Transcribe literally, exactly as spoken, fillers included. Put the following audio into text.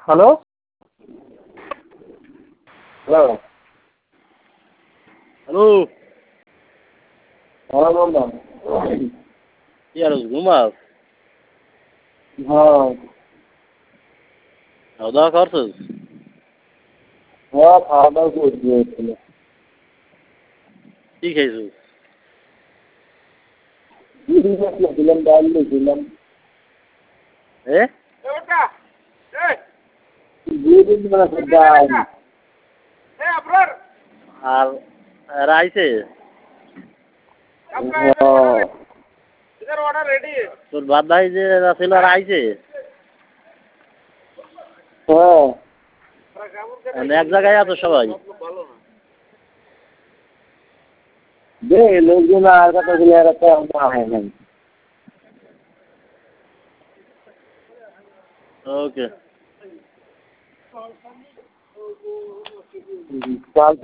Hello hello hello হ্যাঁ বললাম কি আর ঘুমাস? হ্যাঁ খাওয়া দাওয়া করছিস? হ্যাঁ খাওয়া দাওয়া করছি হচ্ছিল কি খেয়েছিস? দিলাম ডাল দিয়েছিলাম এ দিয়ে দিন ডাল আর এরা আইছে? হ্যাঁ তোর বাদ ভাই যে এরা ছিল আর আইছে? হ্যাঁ মানে এক জায়গায় আছো সবাই? দে লোকজন আর কথা বলে আর একটা হয় নাই ওকে কাল